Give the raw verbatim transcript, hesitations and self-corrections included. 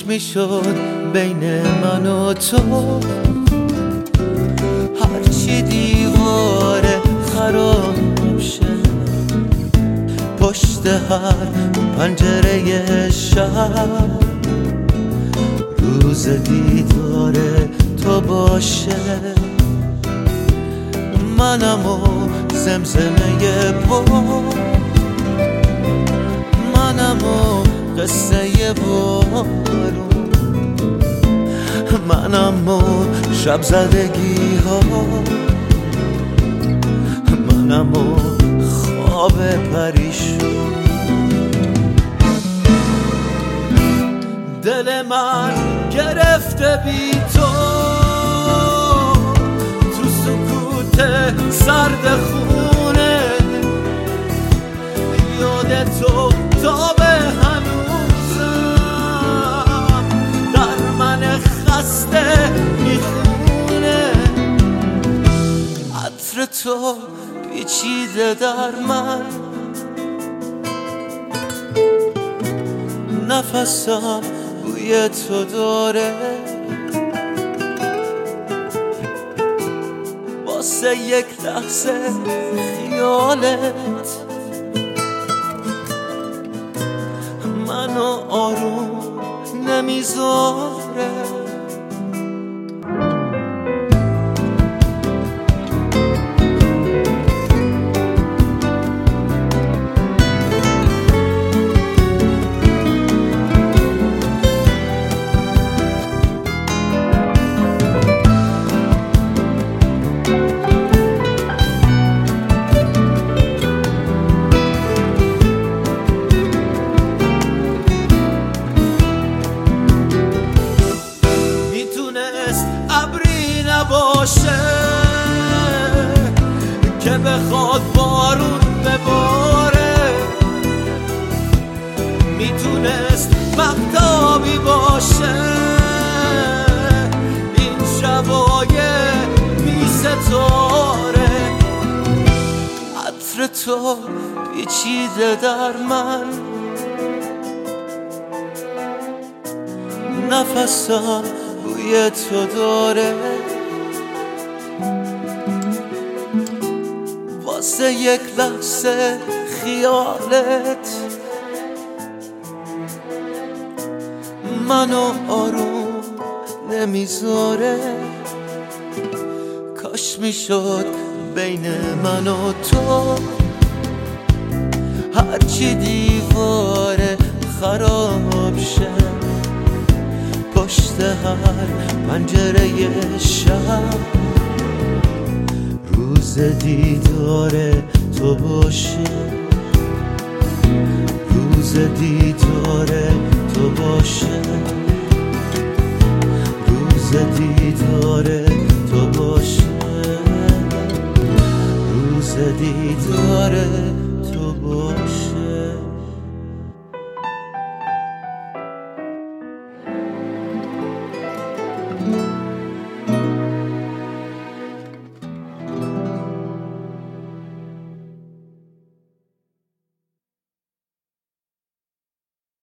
کاش میشد بین من و تو هرچی دیواره خراب شه، پشت هر پنجره شب روز دیدار تو باشه. منم و زمزمه پا، منم و قصه بارون، منم و شب زدگی ها، منم و خواب پریشون. دل من گرفته بی تو تو سکوت سرد خونه، یاد تو تا به هنوزم در من خسته میخونه. عطر تو پیچیده در من، نفسم بوی تو داره، واسه یک لحظه خیالت منو آروم نمیذاره. باشه که بخواد بارون بباره، میتونست مهتابی باشه این شبای بی ستاره. عطر تو پیچیده در من، نفسم بوی تو داره، واسه یک لحظه خیالت منو آروم نمیذاره. کاش میشد بین من و تو هرچی دیواره خراب شه، پشت هر پنجره شب روز دیدار تو باشه، روز دیدار تو باشه، روز دیدار